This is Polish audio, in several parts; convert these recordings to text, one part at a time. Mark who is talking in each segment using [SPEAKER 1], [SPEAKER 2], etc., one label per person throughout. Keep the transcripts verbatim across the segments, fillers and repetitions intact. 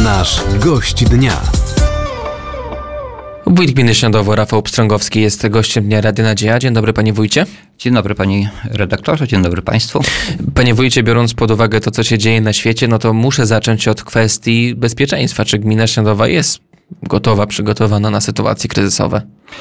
[SPEAKER 1] Nasz gość dnia.
[SPEAKER 2] Wójt gminy Śniadowo, Rafał Pstrągowski, jest gościem Dnia Radia Nadzieja. Dzień dobry, panie wójcie.
[SPEAKER 3] Dzień dobry, panie redaktorze, dzień dobry państwu.
[SPEAKER 2] Panie wójcie, biorąc pod uwagę to, co się dzieje na świecie, no to muszę zacząć od kwestii bezpieczeństwa. Czy gmina Śniadowa jest gotowa, przygotowana na sytuacje kryzysowe?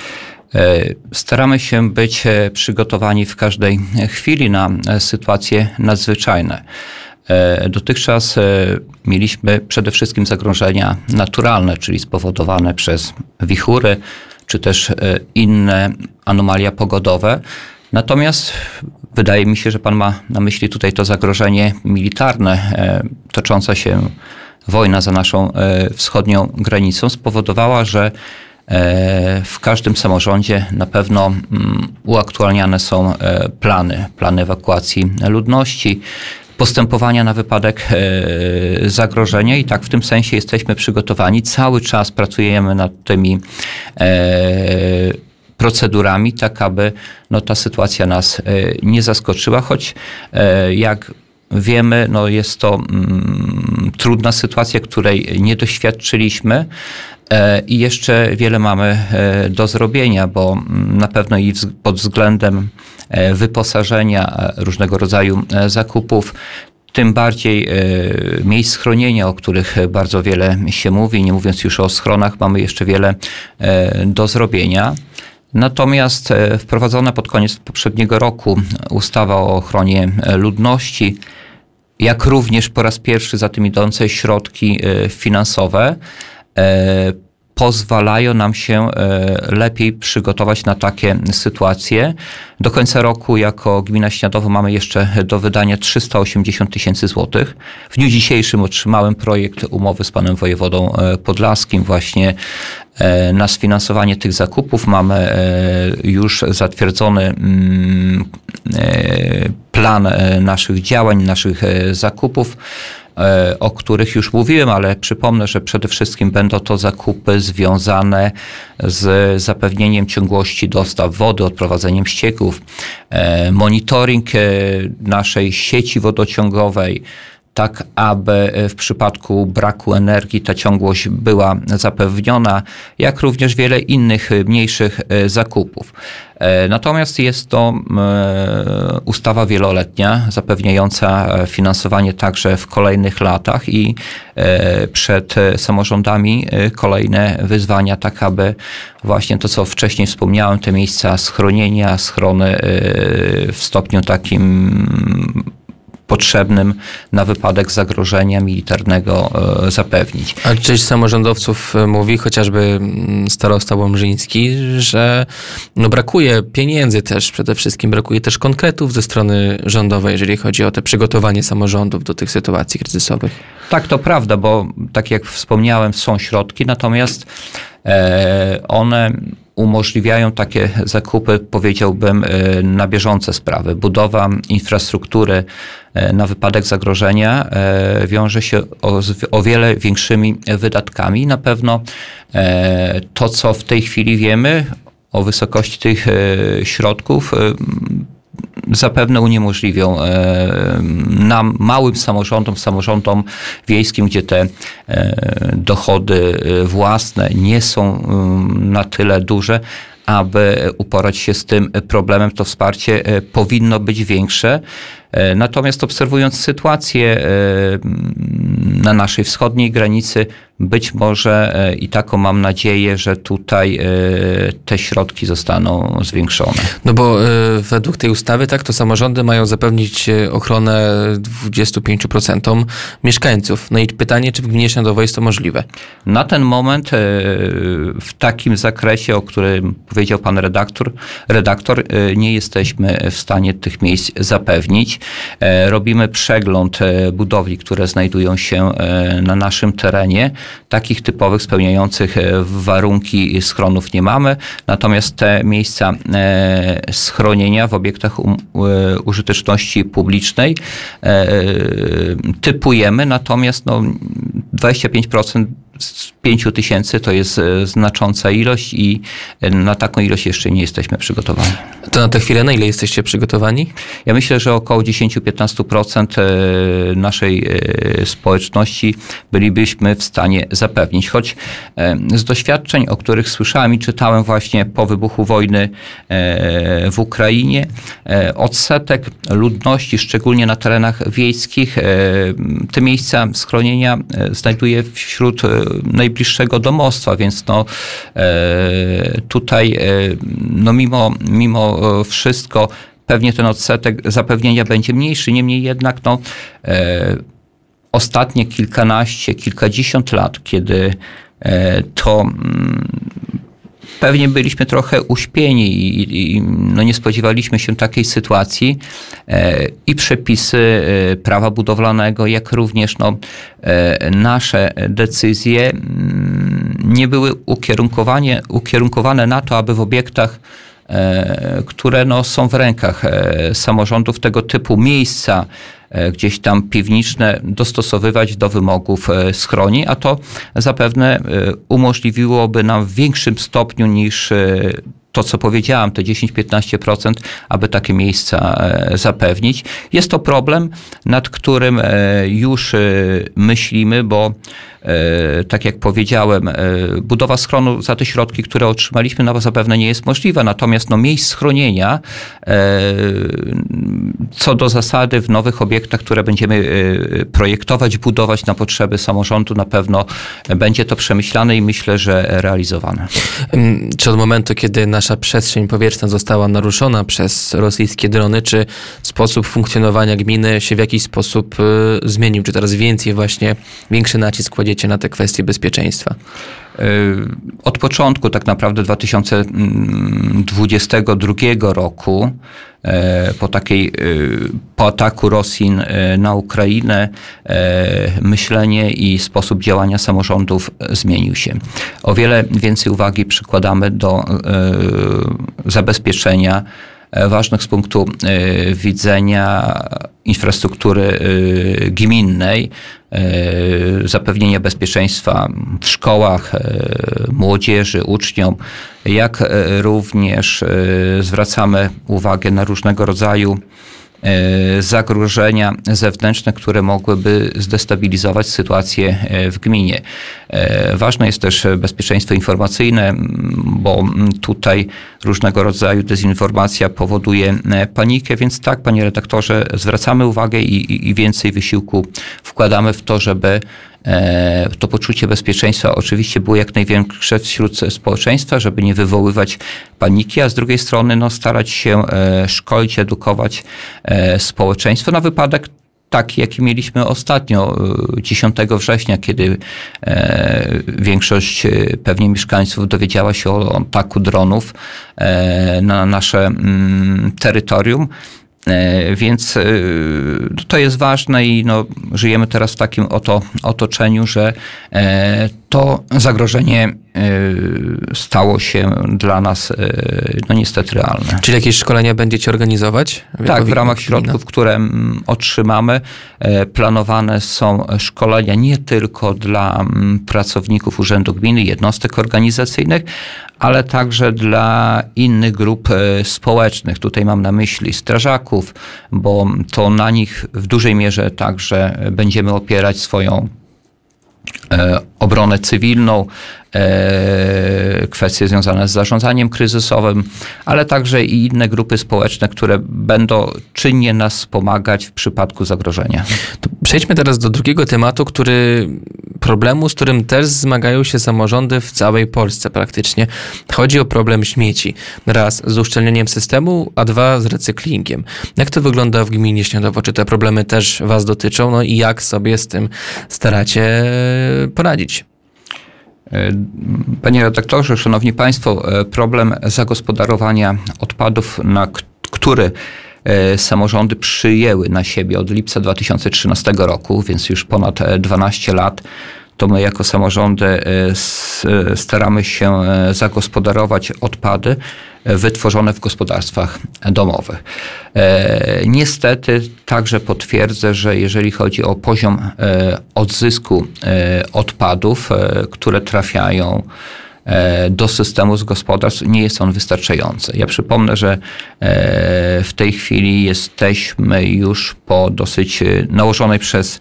[SPEAKER 3] Staramy się być przygotowani w każdej chwili na sytuacje nadzwyczajne. Dotychczas mieliśmy przede wszystkim zagrożenia naturalne, czyli spowodowane przez wichury, czy też inne anomalia pogodowe. Natomiast wydaje mi się, że pan ma na myśli tutaj to zagrożenie militarne. Tocząca się wojna za naszą wschodnią granicą spowodowała, że w każdym samorządzie na pewno uaktualniane są plany, plany ewakuacji ludności, postępowania na wypadek e, zagrożenia i tak w tym sensie jesteśmy przygotowani. Cały czas pracujemy nad tymi e, procedurami, tak aby no, ta sytuacja nas e, nie zaskoczyła, choć e, jak wiemy, no, jest to mm, trudna sytuacja, której nie doświadczyliśmy. I jeszcze wiele mamy do zrobienia, bo na pewno i pod względem wyposażenia, różnego rodzaju zakupów, tym bardziej miejsc schronienia, o których bardzo wiele się mówi, nie mówiąc już o schronach, mamy jeszcze wiele do zrobienia. Natomiast wprowadzona pod koniec poprzedniego roku ustawa o ochronie ludności, jak również po raz pierwszy za tym idące środki finansowe, pozwalają nam się lepiej przygotować na takie sytuacje. Do końca roku jako gmina Śniadowo mamy jeszcze do wydania trzysta osiemdziesiąt tysięcy złotych. W dniu dzisiejszym otrzymałem projekt umowy z panem wojewodą podlaskim właśnie na sfinansowanie tych zakupów. Mamy już zatwierdzony plan naszych działań, naszych zakupów, o których już mówiłem, ale przypomnę, że przede wszystkim będą to zakupy związane z zapewnieniem ciągłości dostaw wody, odprowadzeniem ścieków, monitoring naszej sieci wodociągowej, tak aby w przypadku braku energii ta ciągłość była zapewniona, jak również wiele innych mniejszych zakupów. Natomiast jest to ustawa wieloletnia, zapewniająca finansowanie także w kolejnych latach i przed samorządami kolejne wyzwania, tak aby właśnie to, co wcześniej wspomniałem, te miejsca schronienia, schrony w stopniu takim potrzebnym na wypadek zagrożenia militarnego e, zapewnić.
[SPEAKER 2] A część samorządowców mówi, chociażby starosta łomżyński, że no brakuje pieniędzy też, przede wszystkim brakuje też konkretów ze strony rządowej, jeżeli chodzi o te przygotowanie samorządów do tych sytuacji kryzysowych.
[SPEAKER 3] Tak, to prawda, bo tak jak wspomniałem, są środki, natomiast e, one umożliwiają takie zakupy, powiedziałbym, na bieżące sprawy. Budowa infrastruktury na wypadek zagrożenia wiąże się o, o wiele większymi wydatkami. Na pewno to, co w tej chwili wiemy o wysokości tych środków, zapewne uniemożliwią nam, małym samorządom, samorządom wiejskim, gdzie te dochody własne nie są na tyle duże, aby uporać się z tym problemem. To wsparcie powinno być większe. Natomiast obserwując sytuację na naszej wschodniej granicy, być może i taką mam nadzieję, że tutaj te środki zostaną zwiększone.
[SPEAKER 2] No bo według tej ustawy, tak, to samorządy mają zapewnić ochronę dwudziestu pięciu procentom mieszkańców. No i pytanie, czy w gminie Śniadowo jest to możliwe?
[SPEAKER 3] Na ten moment w takim zakresie, o którym powiedział pan redaktor, redaktor, nie jesteśmy w stanie tych miejsc zapewnić. Robimy przegląd budowli, które znajdują się na naszym terenie. Takich typowych, spełniających warunki schronów nie mamy. Natomiast te miejsca schronienia w obiektach użyteczności publicznej typujemy. Natomiast no, dwadzieścia pięć procent z pięciu tysięcy to jest znacząca ilość i na taką ilość jeszcze nie jesteśmy przygotowani.
[SPEAKER 2] To na tę chwilę na ile jesteście przygotowani?
[SPEAKER 3] Ja myślę, że około dziesięć do piętnastu procent naszej społeczności bylibyśmy w stanie zapewnić. Choć z doświadczeń, o których słyszałem i czytałem właśnie po wybuchu wojny w Ukrainie, odsetek ludności, szczególnie na terenach wiejskich, te miejsca schronienia znajduje wśród najbliższego domostwa, więc no, tutaj no mimo, mimo wszystko pewnie ten odsetek zapewnienia będzie mniejszy, niemniej jednak no, ostatnie kilkanaście, kilkadziesiąt lat, kiedy to pewnie byliśmy trochę uśpieni i, i no nie spodziewaliśmy się takiej sytuacji e, i przepisy e, prawa budowlanego, jak również no, e, nasze decyzje m, nie były ukierunkowane, ukierunkowane na to, aby w obiektach, e, które no, są w rękach e, samorządów tego typu miejsca, gdzieś tam piwniczne, dostosowywać do wymogów schroni, a to zapewne umożliwiłoby nam w większym stopniu niż to, co powiedziałam, te dziesięć do piętnastu procent, aby takie miejsca zapewnić. Jest to problem, nad którym już myślimy, bo tak jak powiedziałem, budowa schronu za te środki, które otrzymaliśmy, no zapewne nie jest możliwa. Natomiast no, miejsc schronienia co do zasady w nowych obiektach, które będziemy projektować, budować na potrzeby samorządu, na pewno będzie to przemyślane i myślę, że realizowane.
[SPEAKER 2] Czy od momentu, kiedy nasza przestrzeń powietrzna została naruszona przez rosyjskie drony, czy sposób funkcjonowania gminy się w jakiś sposób zmienił? Czy teraz więcej właśnie, większy nacisk kładziecie na te kwestie bezpieczeństwa?
[SPEAKER 3] Od początku tak naprawdę dwa tysiące dwudziestego drugiego roku, po takiej, po ataku Rosji na Ukrainę, myślenie i sposób działania samorządów zmienił się. O wiele więcej uwagi przykładamy do zabezpieczenia ważnych z punktu widzenia infrastruktury gminnej, zapewnienia bezpieczeństwa w szkołach, młodzieży, uczniom, jak również zwracamy uwagę na różnego rodzaju zagrożenia zewnętrzne, które mogłyby zdestabilizować sytuację w gminie. Ważne jest też bezpieczeństwo informacyjne, bo tutaj różnego rodzaju dezinformacja powoduje panikę, więc tak, panie redaktorze, zwracamy uwagę i, i więcej wysiłku wkładamy w to, żeby to poczucie bezpieczeństwa oczywiście było jak największe wśród społeczeństwa, żeby nie wywoływać paniki, a z drugiej strony no, starać się szkolić, edukować społeczeństwo na wypadek taki, jaki mieliśmy ostatnio, dziesiątego września, kiedy większość pewnie mieszkańców dowiedziała się o ataku dronów na nasze terytorium. Więc to jest ważne i no, żyjemy teraz w takim oto otoczeniu, że to zagrożenie stało się dla nas no niestety realne.
[SPEAKER 2] Czyli jakieś szkolenia będziecie organizować?
[SPEAKER 3] Tak, w ramach środków, które otrzymamy, planowane są szkolenia nie tylko dla pracowników Urzędu Gminy, jednostek organizacyjnych, ale także dla innych grup społecznych. Tutaj mam na myśli strażaków, bo to na nich w dużej mierze także będziemy opierać swoją obronę cywilną, kwestie związane z zarządzaniem kryzysowym, ale także i inne grupy społeczne, które będą czynnie nas wspomagać w przypadku zagrożenia.
[SPEAKER 2] To przejdźmy teraz do drugiego tematu, który problemu, z którym też zmagają się samorządy w całej Polsce praktycznie. Chodzi o problem śmieci. Raz z uszczelnieniem systemu, a dwa z recyklingiem. Jak to wygląda w gminie Śniadowo? Czy te problemy też was dotyczą? No i jak sobie z tym staracie poradzić?
[SPEAKER 3] Panie redaktorze, szanowni państwo, problem zagospodarowania odpadów, na który samorządy przyjęły na siebie od lipca dwa tysiące trzynastego roku, więc już ponad dwanaście lat, to my jako samorządy staramy się zagospodarować odpady wytworzone w gospodarstwach domowych. Niestety także potwierdzę, że jeżeli chodzi o poziom odzysku odpadów, które trafiają do systemu z gospodarstw, nie jest on wystarczający. Ja przypomnę, że w tej chwili jesteśmy już po dosyć nałożonej przez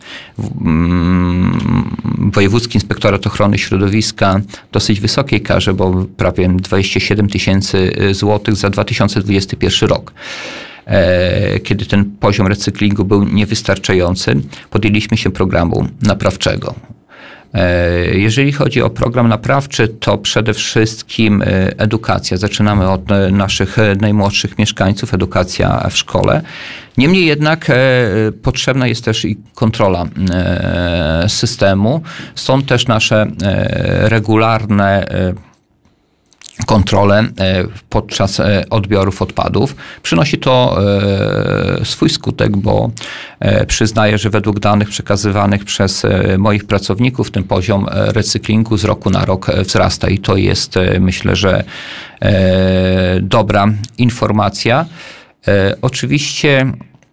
[SPEAKER 3] Wojewódzki Inspektorat Ochrony Środowiska dosyć wysokiej karze, bo prawie dwadzieścia siedem tysięcy złotych za dwa tysiące dwudziesty pierwszy rok. Kiedy ten poziom recyklingu był niewystarczający, podjęliśmy się programu naprawczego. Jeżeli chodzi o program naprawczy, to przede wszystkim edukacja. Zaczynamy od naszych najmłodszych mieszkańców, edukacja w szkole. Niemniej jednak potrzebna jest też i kontrola systemu. Stąd też nasze regularne kontrolę podczas odbiorów odpadów. Przynosi to swój skutek, bo przyznaję, że według danych przekazywanych przez moich pracowników ten poziom recyklingu z roku na rok wzrasta i to jest, myślę, że dobra informacja. Oczywiście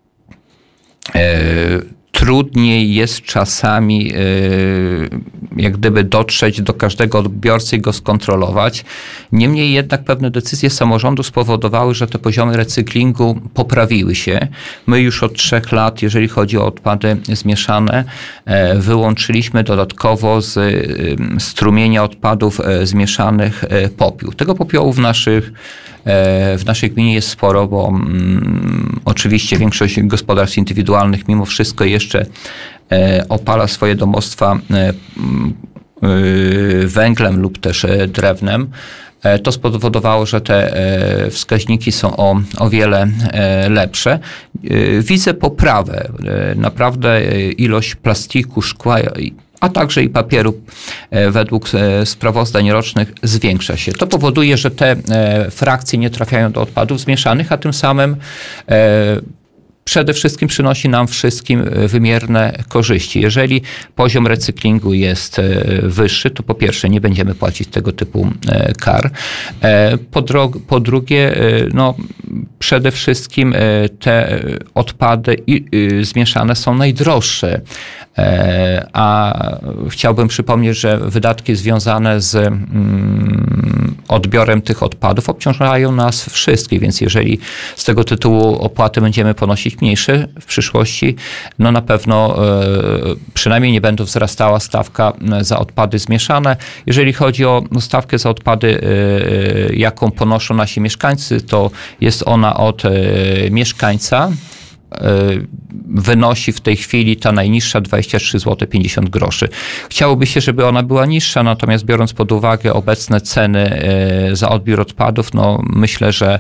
[SPEAKER 3] trudniej jest czasami jak gdyby dotrzeć do każdego odbiorcy i go skontrolować. Niemniej jednak pewne decyzje samorządu spowodowały, że te poziomy recyklingu poprawiły się. My już od trzech lat, jeżeli chodzi o odpady zmieszane, wyłączyliśmy dodatkowo z strumienia odpadów zmieszanych popiół. Tego popiołu w naszych W naszej gminie jest sporo, bo um, oczywiście większość gospodarstw indywidualnych mimo wszystko jeszcze e, opala swoje domostwa e, e, węglem lub też e, drewnem. E, to spowodowało, że te e, wskaźniki są o, o wiele e, lepsze. E, widzę poprawę. E, naprawdę ilość plastiku, szkła, a także i papieru według sprawozdań rocznych zwiększa się. To powoduje, że te frakcje nie trafiają do odpadów zmieszanych, a tym samym przede wszystkim przynosi nam wszystkim wymierne korzyści. Jeżeli poziom recyklingu jest wyższy, to po pierwsze nie będziemy płacić tego typu kar. Po, dro- po drugie, no, przede wszystkim te odpady zmieszane są najdroższe. A chciałbym przypomnieć, że wydatki związane z odbiorem tych odpadów obciążają nas wszystkich, więc jeżeli z tego tytułu opłaty będziemy ponosić mniejsze w przyszłości, no na pewno przynajmniej nie będzie wzrastała stawka za odpady zmieszane. Jeżeli chodzi o stawkę za odpady, jaką ponoszą nasi mieszkańcy, to jest ona od mieszkańca. Wynosi w tej chwili ta najniższa dwadzieścia trzy złote pięćdziesiąt groszy. Chciałoby się, żeby ona była niższa, natomiast biorąc pod uwagę obecne ceny za odbiór odpadów, no myślę, że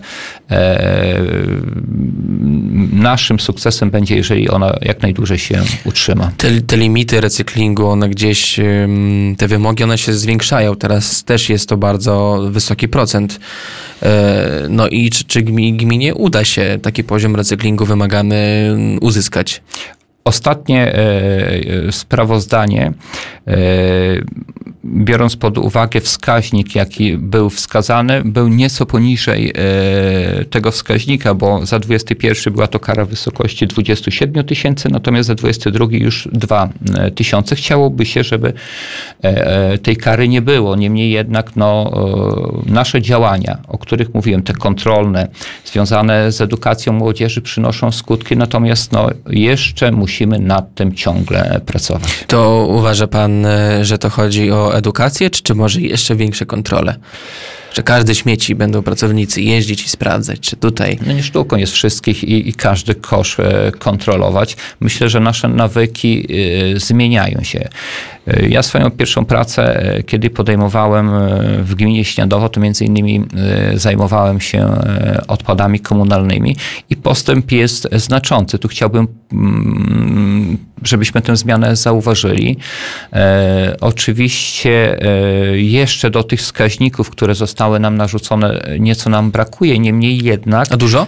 [SPEAKER 3] naszym sukcesem będzie, jeżeli ona jak najdłużej się utrzyma.
[SPEAKER 2] Te, te limity recyklingu, one gdzieś, te wymogi, one się zwiększają. Teraz też jest to bardzo wysoki procent. No i czy, czy gminie uda się taki poziom recyklingu wymagany uzyskać?
[SPEAKER 3] Ostatnie e, sprawozdanie, e, biorąc pod uwagę wskaźnik, jaki był wskazany, był nieco poniżej e, tego wskaźnika, bo za dwudziesty pierwszy była to kara w wysokości dwadzieścia siedem tysięcy, natomiast za dwudziesty drugi już dwa tysiące. Chciałoby się, żeby e, tej kary nie było. Niemniej jednak no, e, nasze działania, o których mówiłem, te kontrolne, związane z edukacją młodzieży przynoszą skutki, natomiast no, jeszcze musimy nad tym ciągle pracować.
[SPEAKER 2] To uważa pan, że to chodzi o edukację, czy, czy może jeszcze większe kontrole? Że każdy śmieci będą pracownicy jeździć i sprawdzać, czy tutaj...
[SPEAKER 3] No nie sztuką jest wszystkich i, i każdy kosz e, kontrolować. Myślę, że nasze nawyki e, zmieniają się. E, ja swoją pierwszą pracę, e, kiedy podejmowałem e, w gminie Śniadowo, to między innymi e, zajmowałem się e, odpadami komunalnymi i postęp jest znaczący. Tu chciałbym, mm, żebyśmy tę zmianę zauważyli. E, oczywiście e, jeszcze do tych wskaźników, które zostały zostały nam narzucone, nieco nam brakuje, niemniej jednak...
[SPEAKER 2] A dużo?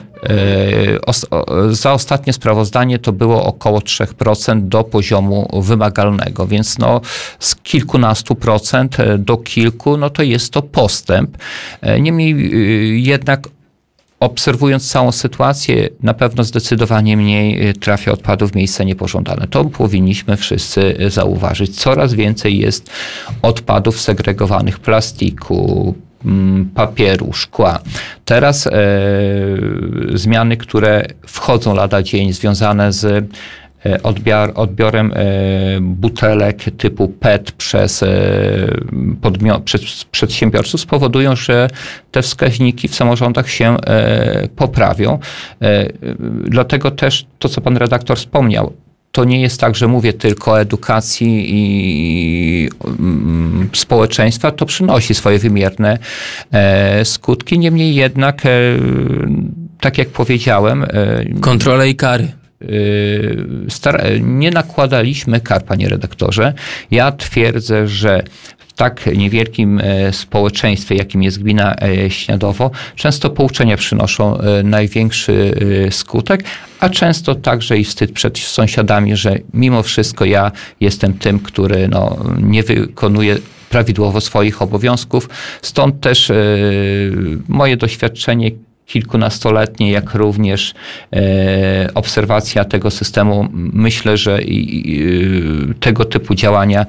[SPEAKER 3] Za ostatnie sprawozdanie to było około trzy procent do poziomu wymagalnego, więc no z kilkunastu procent do kilku, no to jest to postęp. Niemniej jednak obserwując całą sytuację, na pewno zdecydowanie mniej trafia odpadów w miejsca niepożądane. To powinniśmy wszyscy zauważyć. Coraz więcej jest odpadów segregowanych, plastiku, papieru, szkła. Teraz e, zmiany, które wchodzą lada dzień, związane z Odbior, odbiorem e, butelek typu P E T przez, e, podmio- przez przedsiębiorców spowodują, że te wskaźniki w samorządach się e, poprawią. E, dlatego też to, co pan redaktor wspomniał, to nie jest tak, że mówię tylko o edukacji i mm, społeczeństwa, to przynosi swoje wymierne e, skutki. Niemniej jednak, e, tak jak powiedziałem... E,
[SPEAKER 2] Kontrole i kary.
[SPEAKER 3] Nie nakładaliśmy kar, panie redaktorze. Ja twierdzę, że w tak niewielkim społeczeństwie, jakim jest gmina Śniadowo, często pouczenia przynoszą największy skutek, a często także i wstyd przed sąsiadami, że mimo wszystko ja jestem tym, który no, nie wykonuje prawidłowo swoich obowiązków. Stąd też moje doświadczenie kilkunastoletnie, jak również e, obserwacja tego systemu. Myślę, że i, i, tego typu działania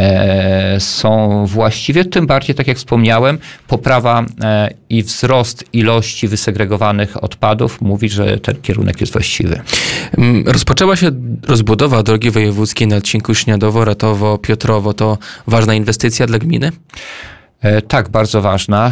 [SPEAKER 3] e, są właściwie. Tym bardziej, tak jak wspomniałem, poprawa e, i wzrost ilości wysegregowanych odpadów mówi, że ten kierunek jest właściwy.
[SPEAKER 2] Rozpoczęła się rozbudowa drogi wojewódzkiej na odcinku Śniadowo-Ratowo-Piotrowo. To ważna inwestycja dla gminy?
[SPEAKER 3] Tak, bardzo ważna,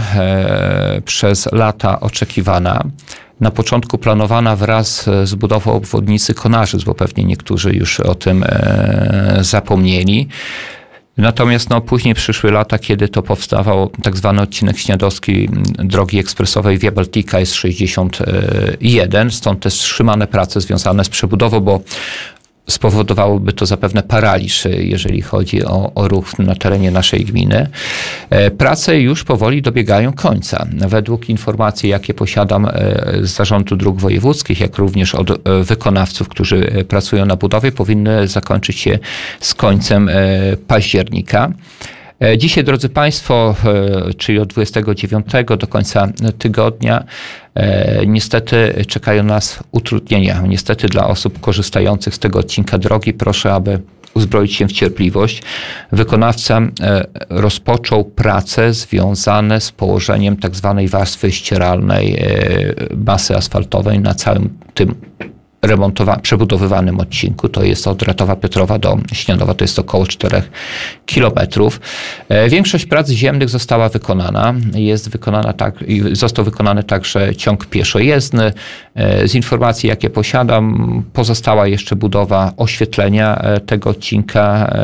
[SPEAKER 3] przez lata oczekiwana. Na początku planowana wraz z budową obwodnicy Konarzyc, bo pewnie niektórzy już o tym zapomnieli. Natomiast no, później przyszły lata, kiedy to powstawał tak zwany odcinek śniadowski drogi ekspresowej Via Baltica S sześćdziesiąt jeden. Stąd też wstrzymane prace związane z przebudową, bo spowodowałoby to zapewne paraliż, jeżeli chodzi o, o ruch na terenie naszej gminy. Prace już powoli dobiegają końca. Według informacji, jakie posiadam z Zarządu Dróg Wojewódzkich, jak również od wykonawców, którzy pracują na budowie, powinny zakończyć się z końcem października. Dzisiaj, drodzy Państwo, czyli od dwudziestego dziewiątego do końca tygodnia, niestety czekają nas utrudnienia. Niestety dla osób korzystających z tego odcinka drogi proszę, aby uzbroić się w cierpliwość. Wykonawca rozpoczął prace związane z położeniem tak zwanej warstwy ścieralnej masy asfaltowej na całym tym remontowa- przebudowywanym odcinku. To jest od Ratowa Piotrowa do Śniadowa, to jest około czterech kilometrów. Większość prac ziemnych została wykonana. Jest wykonana tak, został wykonany także ciąg pieszojezdny. Z informacji, jakie posiadam, pozostała jeszcze budowa oświetlenia tego odcinka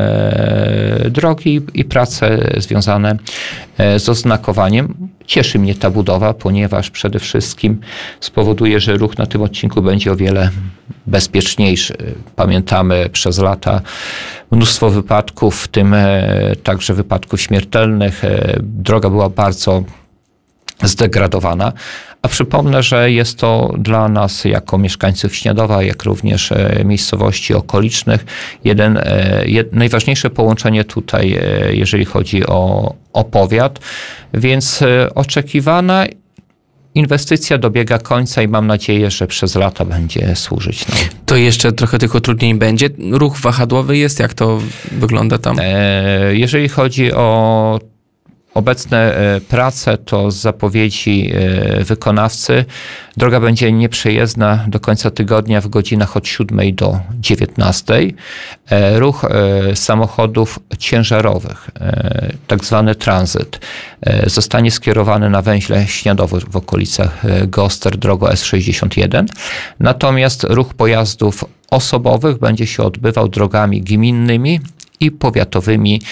[SPEAKER 3] drogi i prace związane z oznakowaniem. Cieszy mnie ta budowa, ponieważ przede wszystkim spowoduje, że ruch na tym odcinku będzie o wiele bezpieczniejszy. Pamiętamy przez lata mnóstwo wypadków, w tym także wypadków śmiertelnych. Droga była bardzo zdegradowana. A przypomnę, że jest to dla nas jako mieszkańców Śniadowa, jak również miejscowości okolicznych, jeden, jed, najważniejsze połączenie tutaj, jeżeli chodzi o, o powiat, więc oczekiwana inwestycja dobiega końca i mam nadzieję, że przez lata będzie służyć nam.
[SPEAKER 2] To jeszcze trochę tych utrudnień będzie? Ruch wahadłowy jest? Jak to wygląda tam?
[SPEAKER 3] Jeżeli chodzi o obecne prace, to z zapowiedzi wykonawcy droga będzie nieprzejezdna do końca tygodnia w godzinach od siódmej do dziewiętnastej. Ruch samochodów ciężarowych, tak zwany tranzyt, zostanie skierowany na węźle Śniadowo w okolicach Goster drogą S sześćdziesiąt jeden. Natomiast ruch pojazdów osobowych będzie się odbywał drogami gminnymi i powiatowymi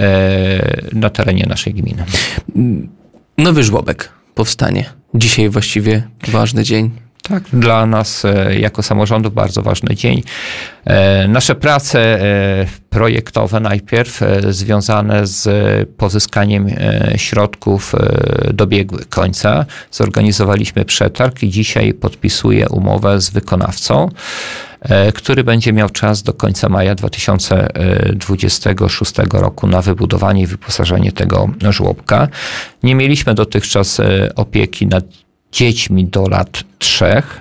[SPEAKER 3] na terenie naszej gminy.
[SPEAKER 2] Nowy żłobek powstanie. Dzisiaj właściwie ważny dzień.
[SPEAKER 3] Tak, dla nas jako samorządów bardzo ważny dzień. Nasze prace projektowe najpierw związane z pozyskaniem środków dobiegły końca. Zorganizowaliśmy przetarg i dzisiaj podpisuję umowę z wykonawcą, który będzie miał czas do końca maja dwa tysiące dwudziestego szóstego roku na wybudowanie i wyposażenie tego żłobka. Nie mieliśmy dotychczas opieki nad dziećmi do lat trzech,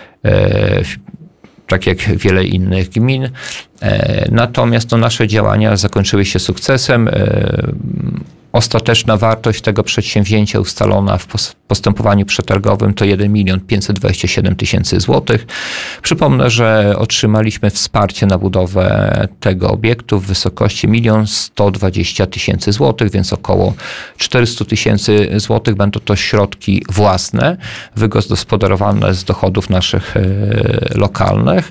[SPEAKER 3] tak jak wiele innych gmin. Natomiast no, nasze działania zakończyły się sukcesem. Ostateczna wartość tego przedsięwzięcia ustalona w postępowaniu przetargowym to jeden milion pięćset dwadzieścia siedem tysięcy złotych. Przypomnę, że otrzymaliśmy wsparcie na budowę tego obiektu w wysokości milion sto dwadzieścia tysięcy złotych, więc około czterysta tysięcy złotych będą to środki własne, wygospodarowane z dochodów naszych lokalnych.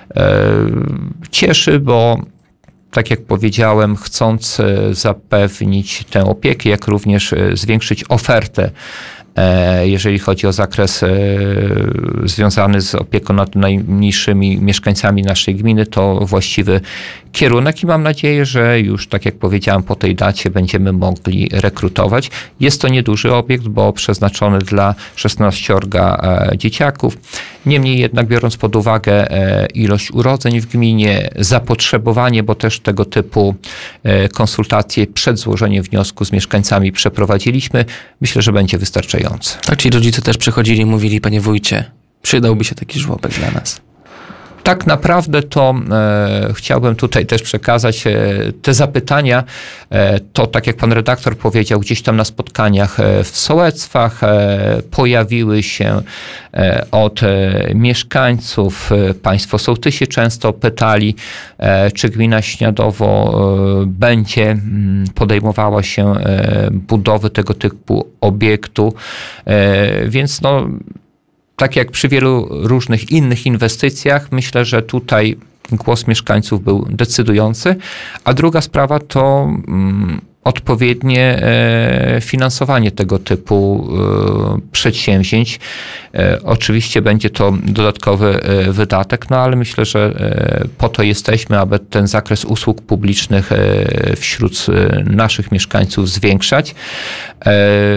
[SPEAKER 3] Cieszy, bo tak jak powiedziałem, chcąc zapewnić tę opiekę, jak również zwiększyć ofertę, jeżeli chodzi o zakres związany z opieką nad najmniejszymi mieszkańcami naszej gminy, to właściwy kierunek i mam nadzieję, że już, tak jak powiedziałem, po tej dacie będziemy mogli rekrutować. Jest to nieduży obiekt, bo przeznaczony dla szesnaściorga dzieciaków. Niemniej jednak, biorąc pod uwagę ilość urodzeń w gminie, zapotrzebowanie, bo też tego typu konsultacje przed złożeniem wniosku z mieszkańcami przeprowadziliśmy, myślę, że będzie wystarczające.
[SPEAKER 2] Tak, ci rodzice też przychodzili i mówili: panie wójcie, przydałby się taki żłobek dla nas.
[SPEAKER 3] Tak naprawdę to e, chciałbym tutaj też przekazać e, te zapytania, e, to tak jak pan redaktor powiedział, gdzieś tam na spotkaniach e, w sołectwach e, pojawiły się e, od e, mieszkańców. E, państwo sołtysi często pytali, e, czy gmina Śniadowo e, będzie m, podejmowała się e, budowy tego typu obiektu, e, więc no tak jak przy wielu różnych innych inwestycjach, myślę, że tutaj głos mieszkańców był decydujący. A druga sprawa to mm, odpowiednie e, finansowanie tego typu e, przedsięwzięć. E, oczywiście będzie to dodatkowy e, wydatek, no ale myślę, że e, po to jesteśmy, aby ten zakres usług publicznych e, wśród e, naszych mieszkańców zwiększać. E,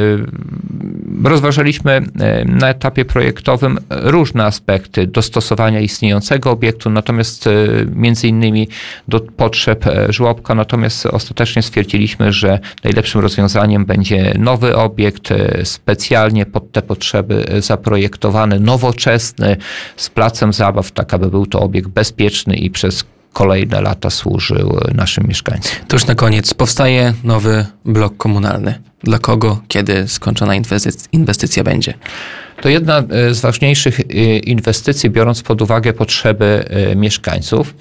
[SPEAKER 3] rozważaliśmy e, na etapie projektowym różne aspekty dostosowania istniejącego obiektu, natomiast e, między innymi do potrzeb żłobka, natomiast ostatecznie stwierdziliśmy, że najlepszym rozwiązaniem będzie nowy obiekt, specjalnie pod te potrzeby zaprojektowany, nowoczesny, z placem zabaw, tak aby był to obiekt bezpieczny i przez kolejne lata służył naszym mieszkańcom.
[SPEAKER 2] To już na koniec. Powstaje nowy blok komunalny. Dla kogo, kiedy skończona inwestycja, inwestycja będzie?
[SPEAKER 3] To jedna z ważniejszych inwestycji, biorąc pod uwagę potrzeby mieszkańców.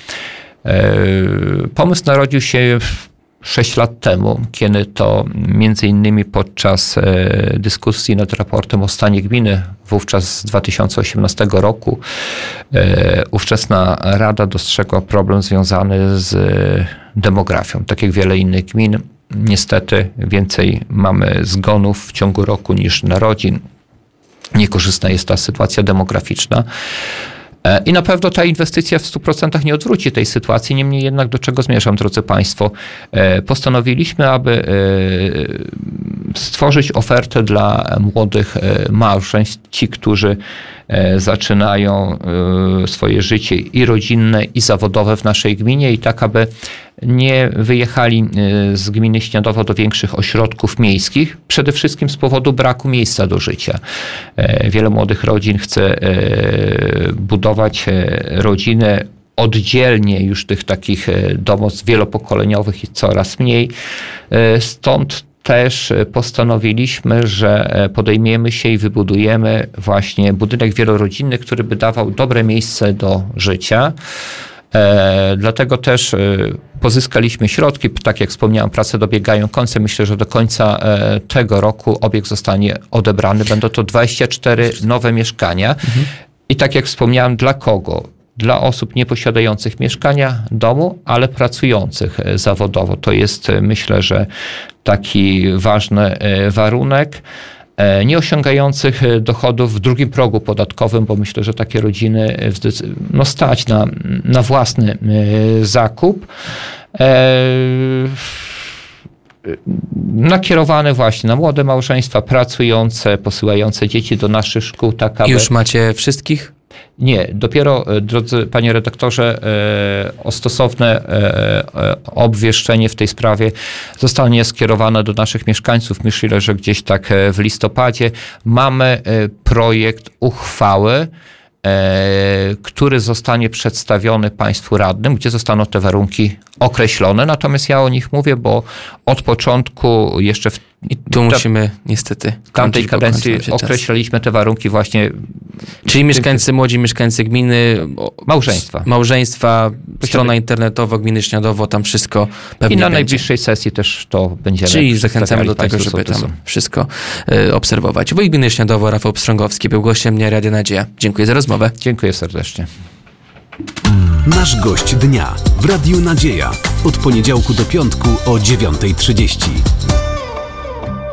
[SPEAKER 3] Pomysł narodził się sześć lat temu, kiedy to między innymi podczas dyskusji nad raportem o stanie gminy, wówczas z dwa tysiące osiemnastego roku, ówczesna Rada dostrzegła problem związany z demografią. Tak jak wiele innych gmin, niestety więcej mamy zgonów w ciągu roku niż narodzin. Niekorzystna jest ta sytuacja demograficzna. I na pewno ta inwestycja w stu procentach nie odwróci tej sytuacji. Niemniej jednak, do czego zmierzam, drodzy Państwo? Postanowiliśmy, aby stworzyć ofertę dla młodych małżeństw, ci, którzy zaczynają swoje życie i rodzinne, i zawodowe w naszej gminie, i tak, aby nie wyjechali z gminy Śniadowo do większych ośrodków miejskich, przede wszystkim z powodu braku miejsca do życia. Wiele młodych rodzin chce budować rodzinę oddzielnie, już tych takich domostw wielopokoleniowych i coraz mniej. Stąd też postanowiliśmy, że podejmiemy się i wybudujemy właśnie budynek wielorodzinny, który by dawał dobre miejsce do życia. E, dlatego też e, pozyskaliśmy środki, tak jak wspomniałem, prace dobiegają końca. Myślę, że do końca e, tego roku obiekt zostanie odebrany. Będą to dwadzieścia cztery nowe mieszkania. Mhm. I tak jak wspomniałem, dla kogo? Dla osób nieposiadających mieszkania, domu, ale pracujących zawodowo. To jest, myślę, że taki ważny warunek. nieosiągających dochodów w drugim progu podatkowym, bo myślę, że takie rodziny no, stać na, na własny zakup. Nakierowane właśnie na młode małżeństwa, pracujące, posyłające dzieci do naszych szkół. Tak aby...
[SPEAKER 2] Już macie wszystkich?
[SPEAKER 3] Nie, dopiero, drodzy panie redaktorze, o stosowne obwieszczenie w tej sprawie zostanie skierowane do naszych mieszkańców. Myślę, że gdzieś tak w listopadzie mamy projekt uchwały, który zostanie przedstawiony państwu radnym, gdzie zostaną te warunki określone. Natomiast ja o nich mówię, bo od początku jeszcze w
[SPEAKER 2] I tu musimy niestety
[SPEAKER 3] w tamtej kadencji określiliśmy te warunki właśnie.
[SPEAKER 2] Czyli mieszkańcy, młodzi mieszkańcy gminy,
[SPEAKER 3] małżeństwa,
[SPEAKER 2] małżeństwa strona internetowa gminy Śniadowo, tam wszystko pewnie
[SPEAKER 3] I na
[SPEAKER 2] będzie.
[SPEAKER 3] najbliższej sesji też to będziemy.
[SPEAKER 2] Czyli zachęcamy do tego, żeby tam wszystko y, obserwować. Wójt gminy Śniadowo, Rafał Pstrągowski, był gościem Dnia Radia Nadzieja. Dziękuję za rozmowę.
[SPEAKER 3] Dziękuję serdecznie.
[SPEAKER 1] Nasz gość dnia w Radiu Nadzieja. Od poniedziałku do piątku o dziewiąta trzydzieści.